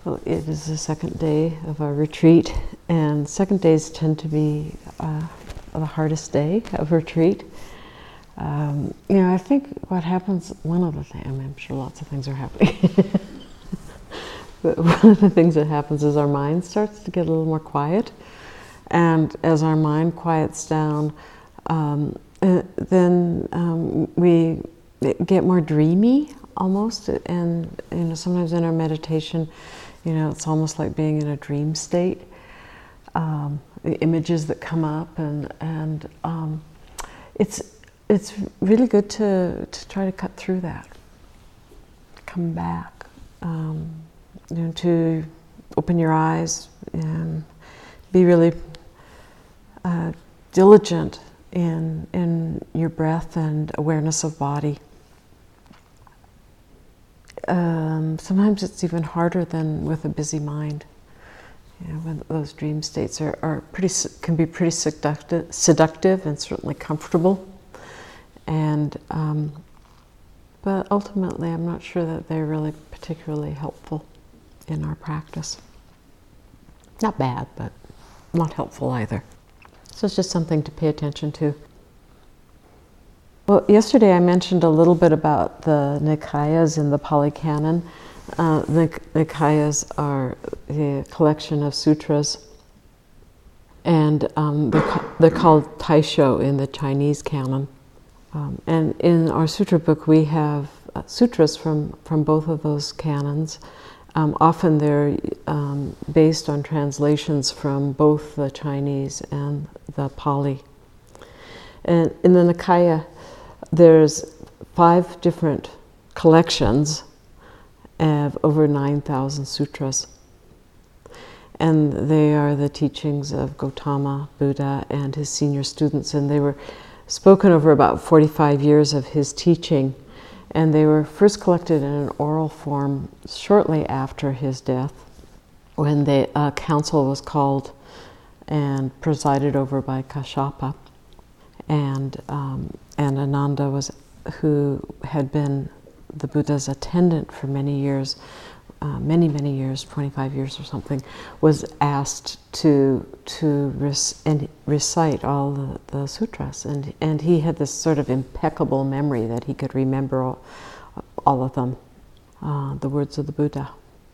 Well, it is the second day of our retreat, and second days tend to be the hardest day of retreat. I think what happens, one of the things, I'm sure lots of things are happening, but one of the things that happens is our mind starts to get a little more quiet, and as our mind quiets down, then we get more dreamy almost, and sometimes in our meditation, it's almost like being in a dream state. The images that come up, and it's really good to try to cut through that, come back, to open your eyes and be really diligent in your breath and awareness of body. Sometimes it's even harder than with a busy mind. When those dream states can be pretty seductive and certainly comfortable. And but ultimately, I'm not sure that they're really particularly helpful in our practice. Not bad, but not helpful either. So it's just something to pay attention to. Well, yesterday I mentioned a little bit about the Nikayas in the Pali Canon. The Nikayas are the collection of sutras, and they're called Taisho in the Chinese canon. And in our sutra book we have sutras from both of those canons. Often they're based on translations from both the Chinese and the Pali. And in the Nikaya, there's 5 different collections of over 9,000 sutras. And they are the teachings of Gautama Buddha and his senior students. And they were spoken over about 45 years of his teaching. And they were first collected in an oral form shortly after his death, when the council was called and presided over by Kashyapa. And Ananda who had been the Buddha's attendant for many years, many years, 25 years or something, was asked to recite all the sutras, and he had this sort of impeccable memory that he could remember all of them, the words of the Buddha.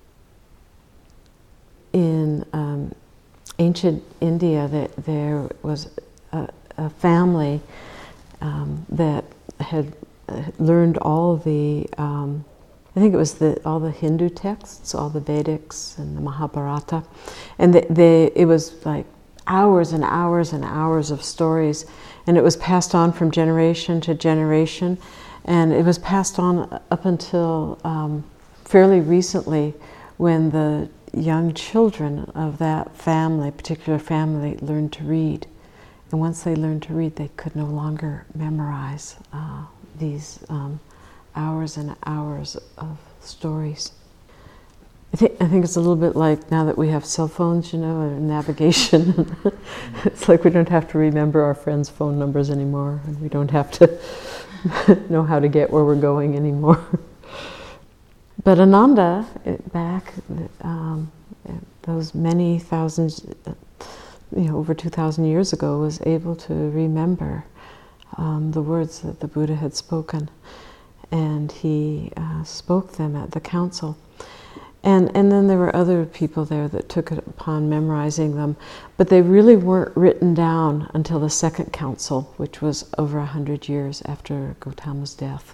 In ancient India, there was a family that had learned all the, I think it was all the Hindu texts, all the Vedics and the Mahabharata, and it was like hours and hours and hours of stories, and it was passed on from generation to generation, and it was passed on up until fairly recently, when the young children of that particular family, learned to read. And once they learned to read, they could no longer memorize these hours and hours of stories. I think it's a little bit like now that we have cell phones, and navigation. It's like we don't have to remember our friends' phone numbers anymore, and we don't have to know how to get where we're going anymore. But Ananda, back those many thousands, over 2,000 years ago, was able to remember the words that the Buddha had spoken, and he spoke them at the council. And then there were other people there that took it upon memorizing them, but they really weren't written down until the second council, which was over 100 years after Gautama's death.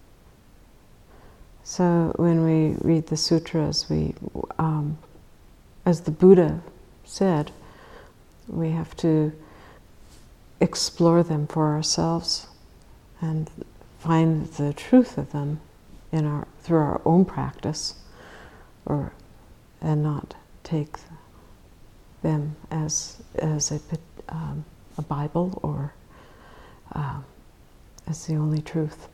So when we read the sutras, we, as the Buddha said, we have to explore them for ourselves and find the truth of them through our own practice, and not take them as a Bible or as the only truth.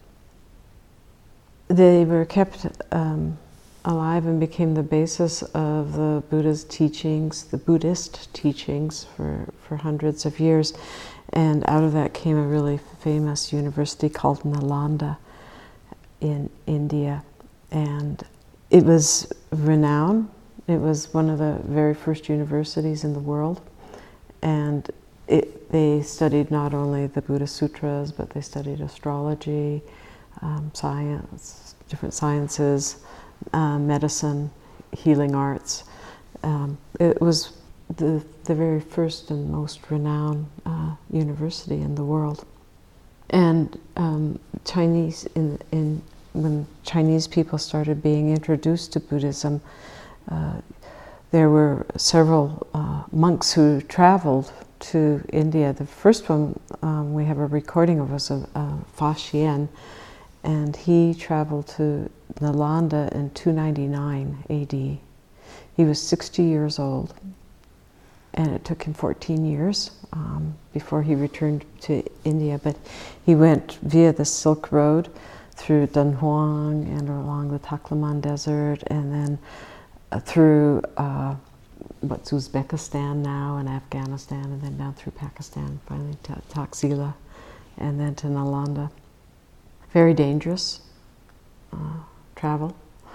They were kept alive and became the basis of the Buddha's teachings, the Buddhist teachings, for hundreds of years. And out of that came a really famous university called Nalanda in India. And it was renowned It was one of the very first universities in the world, and they studied not only the Buddha Sutras, but they studied astrology, science, different sciences, medicine, healing arts. It was the very first and most renowned university in the world. And Chinese, when Chinese people started being introduced to Buddhism, there were several monks who traveled to India. The first one we have a recording of was Fa Xian, and he traveled to Nalanda in 299 AD. He was 60 years old, and it took him 14 years before he returned to India. But he went via the Silk Road through Dunhuang and along the Taklaman Desert, and then through what's Uzbekistan now and Afghanistan, and then down through Pakistan, finally to Taxila, and then to Nalanda. Very dangerous travel.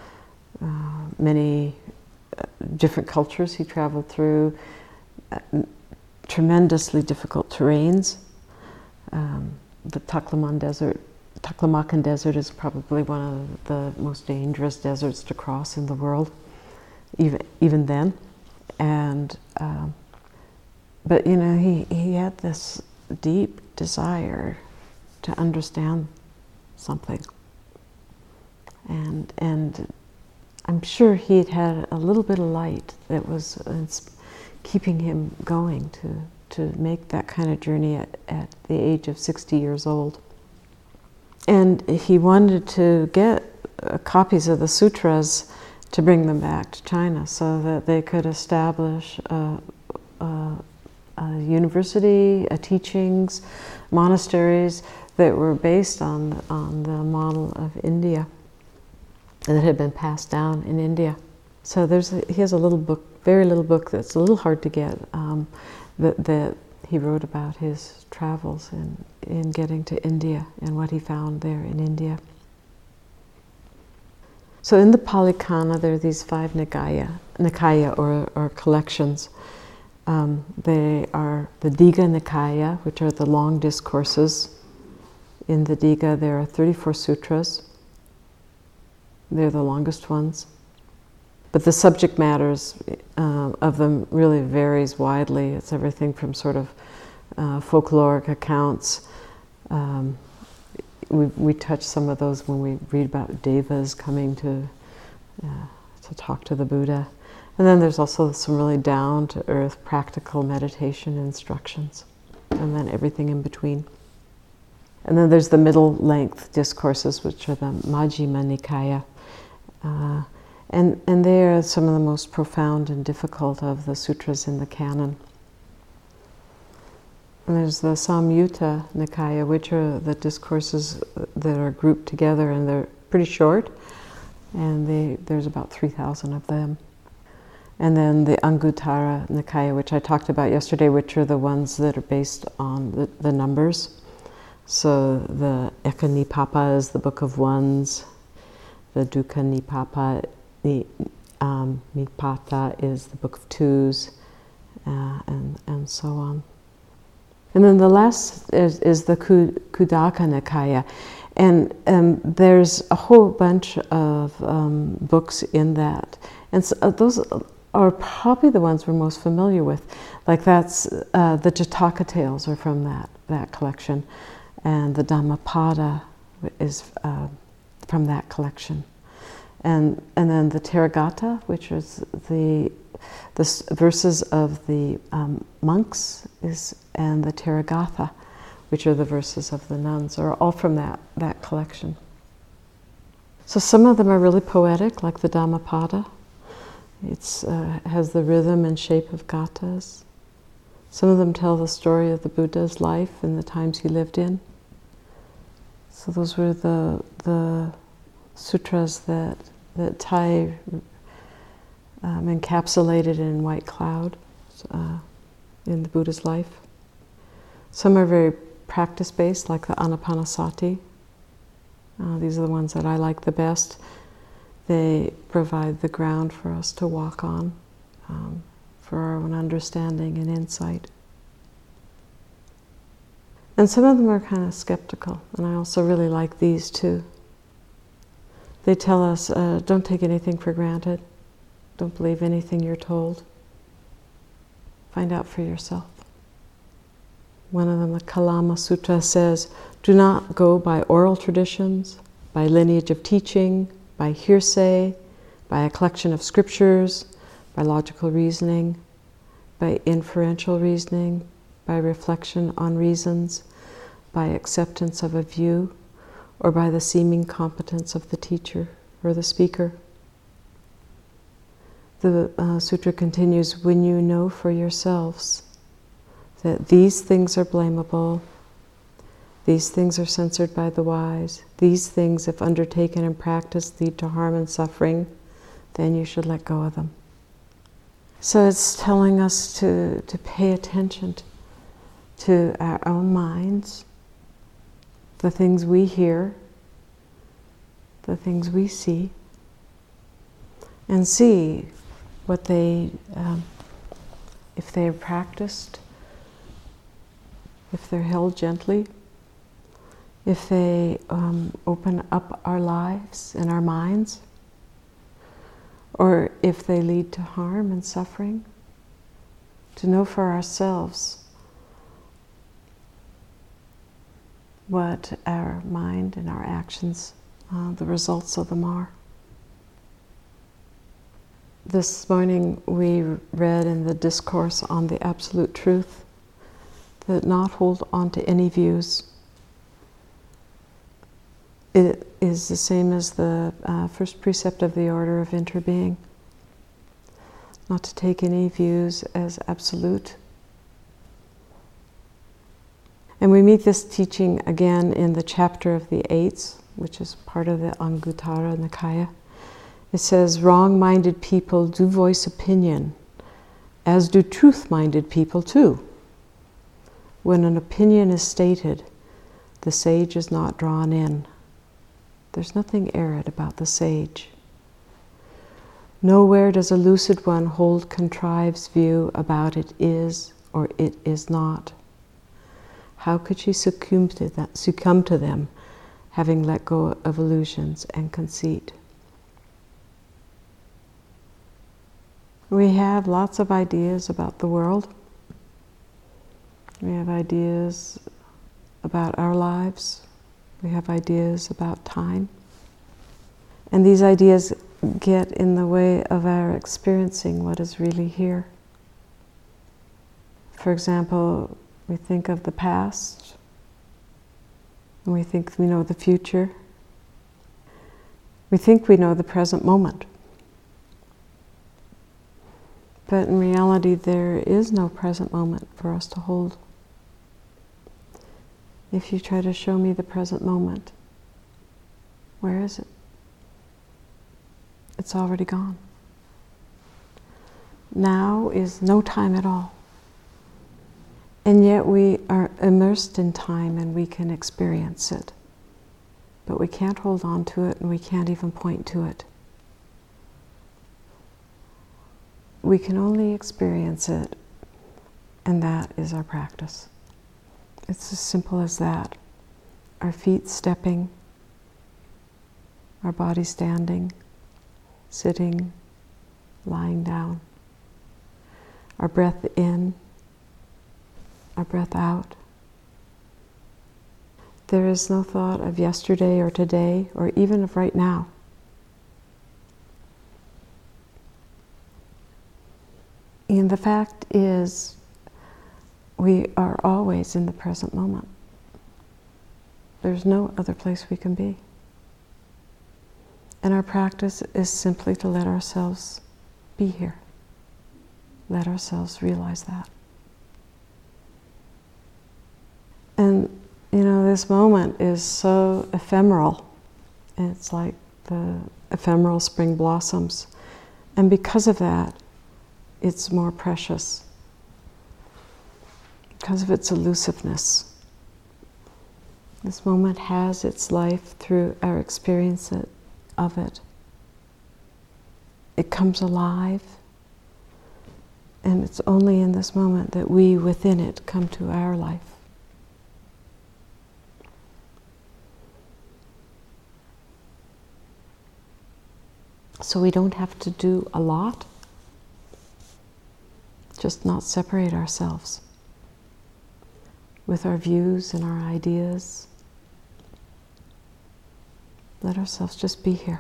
Many different cultures he traveled through, tremendously difficult terrains. The Taklamakan Desert is probably one of the most dangerous deserts to cross in the world, even then. And but you know, he had this deep desire to understand something, and I'm sure he'd had a little bit of light that was keeping him going to make that kind of journey at the age of 60 years old. And he wanted to get copies of the sutras to bring them back to China so that they could establish a university, teachings, monasteries that were based on the model of India that had been passed down in India. So he has a little book, very little book that's a little hard to get, that he wrote about his travels in getting to India and what he found there in India. So in the Pali Canon, there are these 5 Nikaya or collections. They are the Digha Nikaya, which are the long discourses. In the Digha, there are 34 sutras. They're the longest ones. But the subject matters of them really varies widely. It's everything from sort of folkloric accounts. We touch some of those when we read about devas coming to talk to the Buddha. And then there's also some really down-to-earth practical meditation instructions, and then everything in between. And then there's the middle-length discourses, which are the Majjhima Nikaya. And they are some of the most profound and difficult of the sutras in the canon. And there's the Samyutta Nikaya, which are the discourses that are grouped together, and they're pretty short, and there's about 3,000 of them. And then the Anguttara Nikaya, which I talked about yesterday, which are the ones that are based on the numbers. So the Eka Nipapa is the Book of Ones, the Dukkha Nipapa, Nipata is the Book of Twos, and so on. And then the last is the Khuddaka Nikaya. And there's a whole bunch of books in that. And so, those are probably the ones we're most familiar with. Like that's the Jataka tales are from that collection. And the Dhammapada is from that collection. And then the Therigatha, which is the verses of the monks, and the Therigatha, which are the verses of the nuns, are all from that collection. So some of them are really poetic, like the Dhammapada. It has the rhythm and shape of gathas. Some of them tell the story of the Buddha's life and the times he lived in. So those were the sutras that Thai encapsulated in white cloud in the Buddha's life. Some are very practice-based, like the Anapanasati. These are the ones that I like the best. They provide the ground for us to walk on, for our own understanding and insight. And some of them are kind of skeptical, and I also really like these too. They tell us, don't take anything for granted. Don't believe anything you're told. Find out for yourself. One of them, the Kalama Sutta, says, do not go by oral traditions, by lineage of teaching, by hearsay, by a collection of scriptures, by logical reasoning, by inferential reasoning, by reflection on reasons, by acceptance of a view, or by the seeming competence of the teacher or the speaker. The sutra continues, when you know for yourselves that these things are blamable, these things are censored by the wise, these things, if undertaken and practiced, lead to harm and suffering, then you should let go of them. So it's telling us to pay attention to our own minds, the things we hear, the things we see, and see what they, if they're practiced, if they're held gently, if they open up our lives and our minds, or if they lead to harm and suffering, to know for ourselves what our mind and our actions, the results of them are. This morning we read in the Discourse on the Absolute Truth that not hold on to any views. It is the same as the first precept of the Order of Interbeing. Not to take any views as absolute. And we meet this teaching again in the chapter of the Eights, which is part of the Anguttara Nikaya. It says, wrong-minded people do voice opinion, as do truth-minded people too. When an opinion is stated, the sage is not drawn in. There's nothing arid about the sage. Nowhere does a lucid one hold contrived's view about it is or it is not. How could she succumb to them, having let go of illusions and conceit? We have lots of ideas about the world. We have ideas about our lives. We have ideas about time. And these ideas get in the way of our experiencing what is really here. For example, we think of the past, and we think we know the future. We think we know the present moment. But in reality, there is no present moment for us to hold. If you try to show me the present moment, where is it? It's already gone. Now is no time at all. And yet we are immersed in time and we can experience it. But we can't hold on to it and we can't even point to it. We can only experience it, and that is our practice. It's as simple as that. Our feet stepping, our body standing, sitting, lying down. Our breath in, our breath out. There is no thought of yesterday or today or even of right now. And the fact is, we are always in the present moment. There's no other place we can be. And our practice is simply to let ourselves be here. Let ourselves realize that. And, you know, this moment is so ephemeral. It's like the ephemeral spring blossoms. And because of that, it's more precious. Because of its elusiveness. This moment has its life through our experience of it. it comes alive. And it's only in this moment that we within it come to our life. So we don't have to do a lot, just not separate ourselves with our views and our ideas. Let ourselves just be here.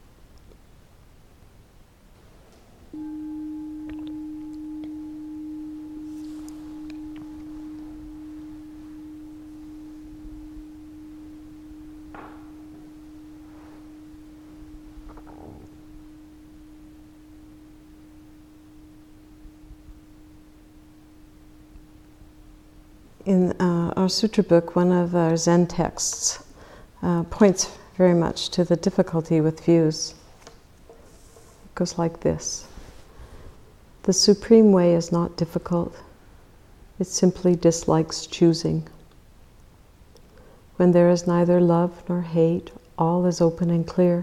In our sutra book, one of our Zen texts points very much to the difficulty with views. It goes like this. The supreme way is not difficult. It simply dislikes choosing. When there is neither love nor hate, all is open and clear.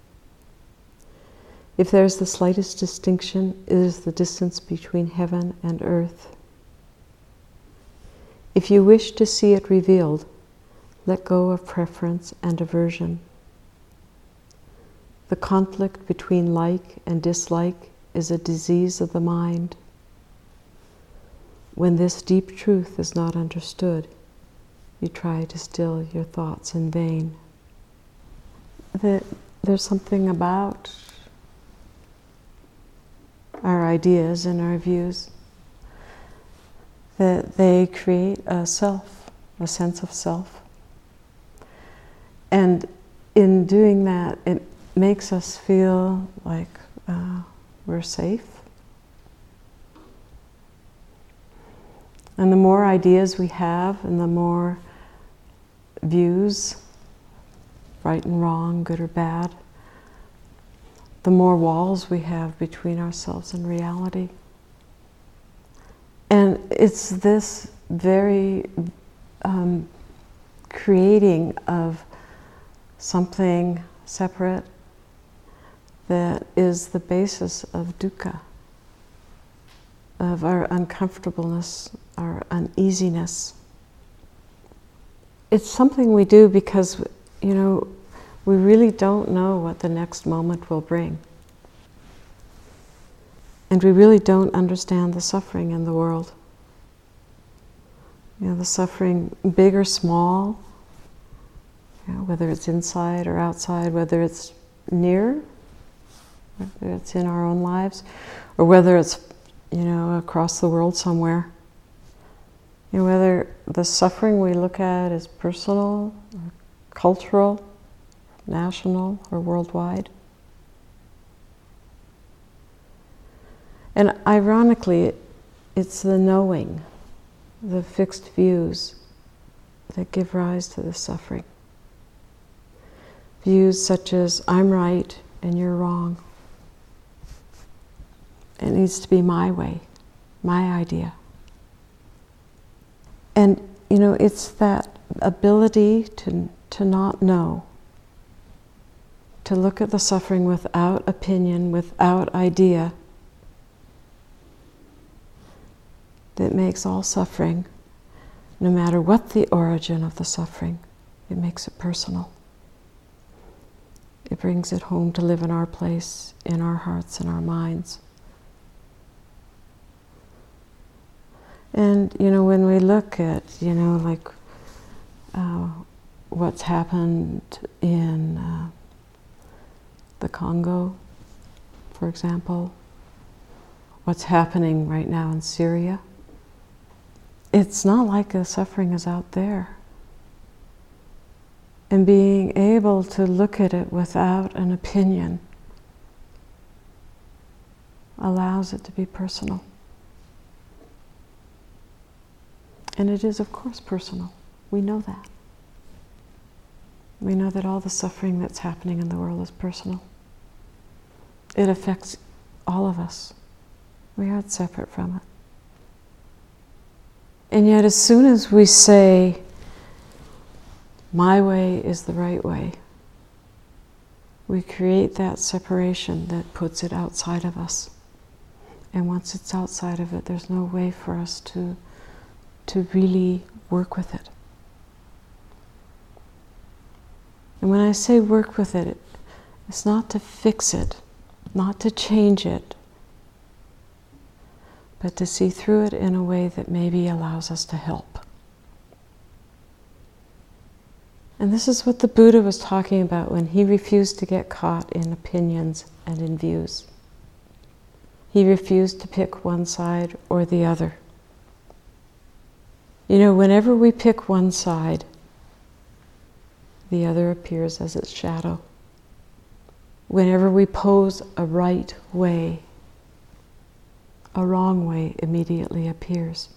If there is the slightest distinction, it is the distance between heaven and earth. If you wish to see it revealed, let go of preference and aversion. The conflict between like and dislike is a disease of the mind. When this deep truth is not understood, you try to still your thoughts in vain. There's something about our ideas and our views that they create a self, a sense of self. And in doing that, it makes us feel like we're safe. And the more ideas we have and the more views, right and wrong, good or bad, the more walls we have between ourselves and reality. And it's this very creating of something separate that is the basis of dukkha, of our uncomfortableness, our uneasiness. It's something we do because, we really don't know what the next moment will bring. And we really don't understand the suffering in the world. The suffering, big or small, whether it's inside or outside, whether it's near, whether it's in our own lives, or whether it's, across the world somewhere. Whether the suffering we look at is personal, or cultural, national, or worldwide. And ironically, it's the knowing, the fixed views that give rise to the suffering. Views such as, I'm right and you're wrong. It needs to be my way, my idea. And, it's that ability to not know, to look at the suffering without opinion, without idea, that makes all suffering, no matter what the origin of the suffering, it makes it personal. It brings it home to live in our place, in our hearts and our minds. And, when we look at, what's happened in the Congo, for example, what's happening right now in Syria, it's not like the suffering is out there. And being able to look at it without an opinion allows it to be personal. And it is, of course, personal. We know that. We know that all the suffering that's happening in the world is personal. It affects all of us. We aren't separate from it. And yet, as soon as we say, my way is the right way, we create that separation that puts it outside of us. And once it's outside of it, there's no way for us to really work with it. And when I say work with it, it's not to fix it, not to change it, but to see through it in a way that maybe allows us to help. And this is what the Buddha was talking about when he refused to get caught in opinions and in views. He refused to pick one side or the other. You know, whenever we pick one side, the other appears as its shadow. Whenever we pose a right way, a wrong way immediately appears.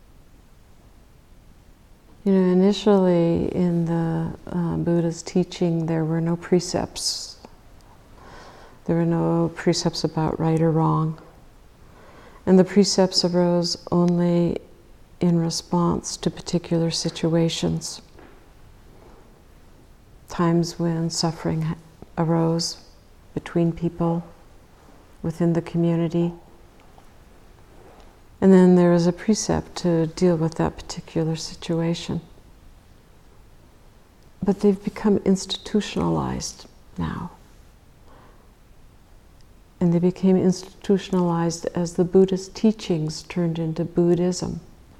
You know, initially in the Buddha's teaching, there were no precepts. There were no precepts about right or wrong. And the precepts arose only in response to particular situations. Times when suffering arose between people, within the community. And then there is a precept to deal with that particular situation. But they've become institutionalized now. And they became institutionalized as the Buddha's teachings turned into Buddhism.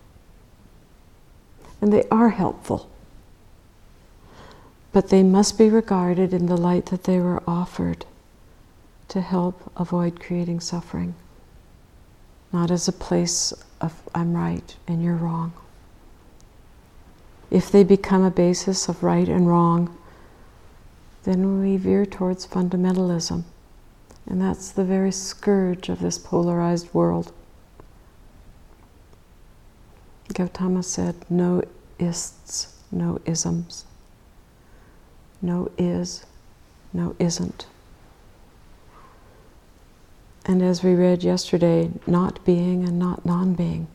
And they are helpful. But they must be regarded in the light that they were offered to help avoid creating suffering. Not as a place of I'm right and you're wrong. If they become a basis of right and wrong, then we veer towards fundamentalism. And that's the very scourge of this polarized world. Gautama said, no ists, no isms. No is, no isn't. And as we read yesterday, not being and not non-being.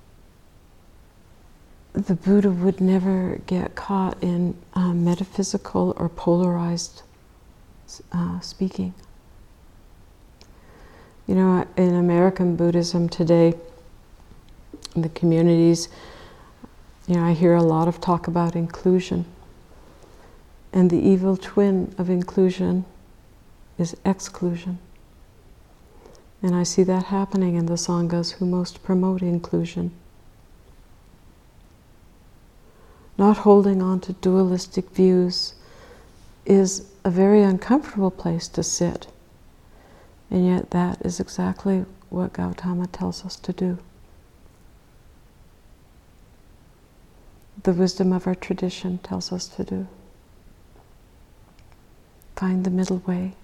The Buddha would never get caught in metaphysical or polarized speaking. You know, in American Buddhism today, in the communities, you know, I hear a lot of talk about inclusion. And the evil twin of inclusion is exclusion. And I see that happening in the Sanghas who most promote inclusion. Not holding on to dualistic views is a very uncomfortable place to sit. And yet that is exactly what Gautama tells us to do. The wisdom of our tradition tells us to do. Find the middle way.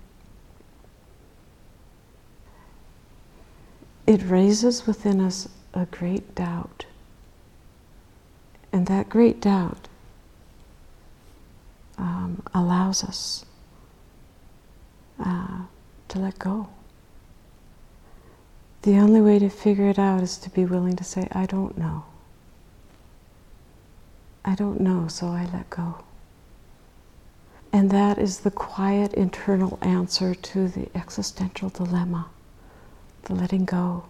It raises within us a great doubt. And that great doubt allows us to let go. The only way to figure it out is to be willing to say, I don't know. I don't know, so I let go. And that is the quiet internal answer to the existential dilemma, the letting go.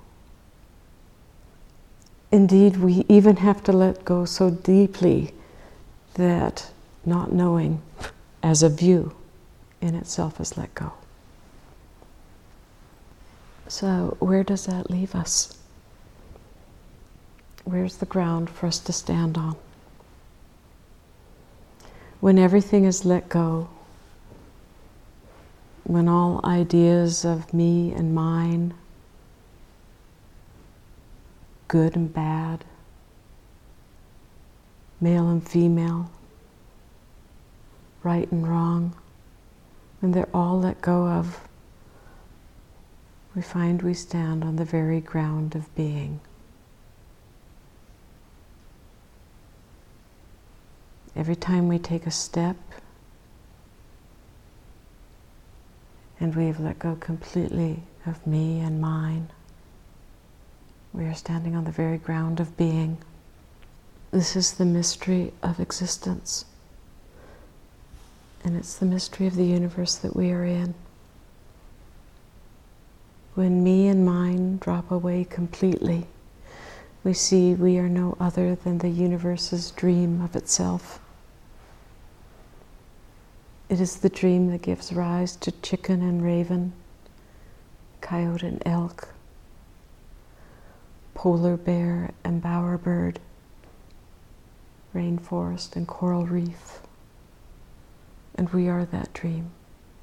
Indeed, we even have to let go so deeply that not knowing as a view in itself is let go. So where does that leave us? Where's the ground for us to stand on? When everything is let go, when all ideas of me and mine, good and bad, male and female, right and wrong, when they're all let go of, we find we stand on the very ground of being. Every time we take a step and we've let go completely of me and mine, we are standing on the very ground of being. This is the mystery of existence. And it's the mystery of the universe that we are in. When me and mine drop away completely, we see we are no other than the universe's dream of itself. It is the dream that gives rise to chicken and raven, coyote and elk, polar bear and bowerbird, rainforest and coral reef. And we are that dream.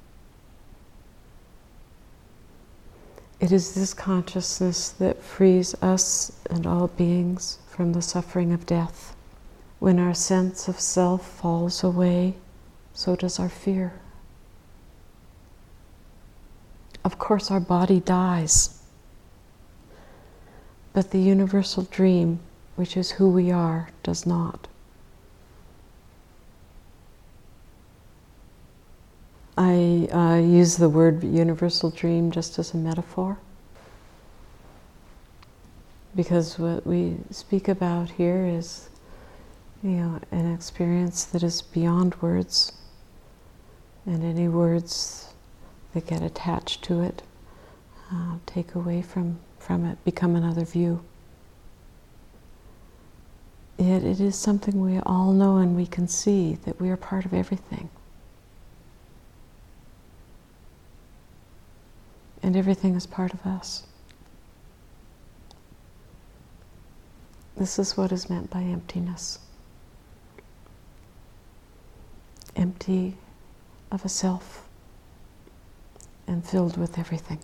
It is this consciousness that frees us and all beings from the suffering of death. When our sense of self falls away, so does our fear. Of course, our body dies, but the universal dream, which is who we are, does not. I use the word universal dream just as a metaphor, because what we speak about here is, an experience that is beyond words, and any words that get attached to it take away from it, become another view. Yet it is something we all know and we can see, that we are part of everything. And everything is part of us. This is what is meant by emptiness. Empty of a self and filled with everything.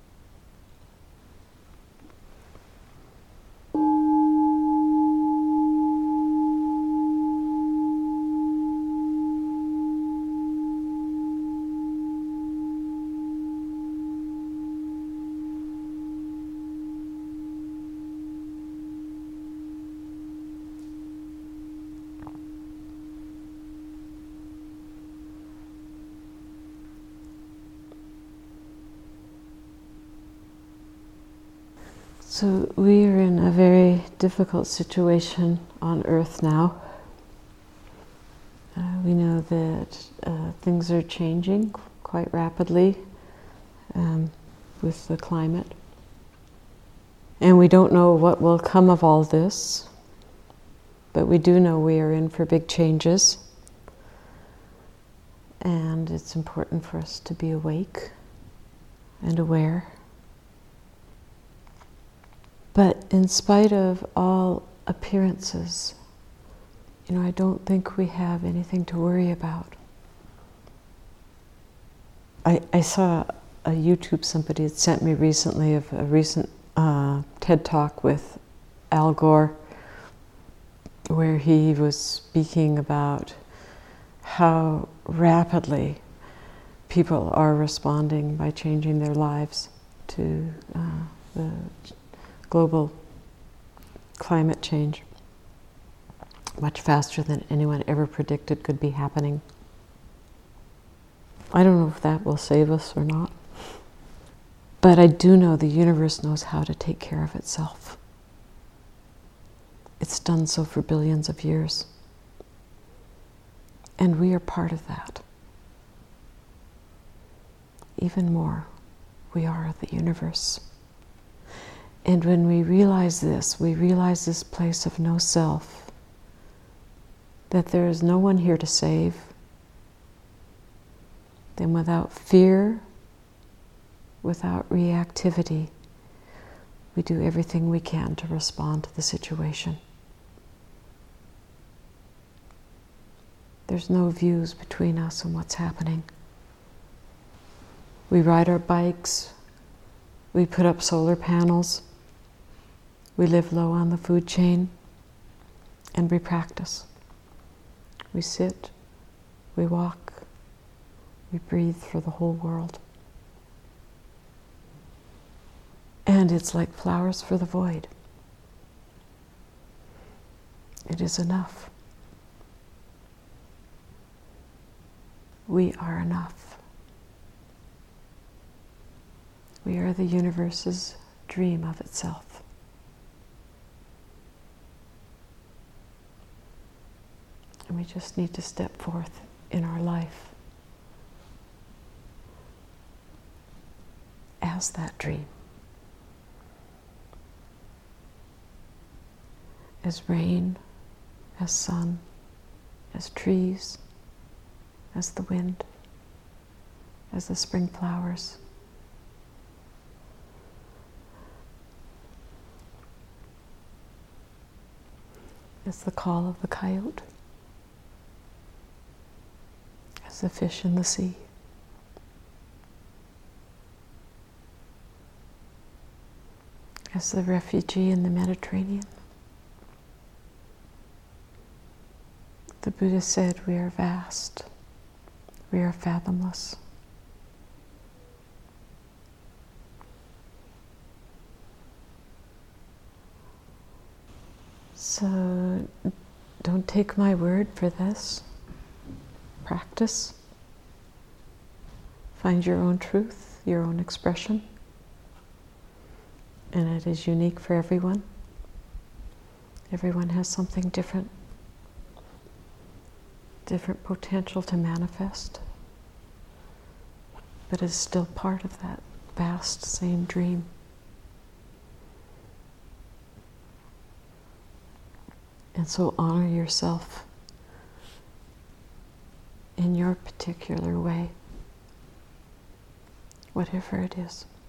So we are in a very difficult situation on Earth now. We know that things are changing quite rapidly with the climate. And we don't know what will come of all this, but we do know we are in for big changes. And it's important for us to be awake and aware. But in spite of all appearances, I don't think we have anything to worry about. I saw a YouTube somebody had sent me recently of a recent TED Talk with Al Gore, where he was speaking about how rapidly people are responding by changing their lives to the global climate change, much faster than anyone ever predicted could be happening. I don't know if that will save us or not, but I do know the universe knows how to take care of itself. It's done so for billions of years, and we are part of that. Even more, we are the universe. And when we realize this place of no self, that there is no one here to save, then without fear, without reactivity, we do everything we can to respond to the situation. There's no views between us and what's happening. We ride our bikes, we put up solar panels, we live low on the food chain, and we practice. We sit, we walk, we breathe for the whole world. And it's like flowers for the void. It is enough. We are enough. We are the universe's dream of itself. And we just need to step forth in our life as that dream. As rain, as sun, as trees, as the wind, as the spring flowers. As the call of the coyote, as the fish in the sea. As the refugee in the Mediterranean. The Buddha said, we are vast, we are fathomless. So don't take my word for this. Practice. Find your own truth, your own expression. And it is unique for everyone. Everyone has something different. Different potential to manifest. But is still part of that vast same dream. And so honor yourself in your particular way, whatever it is.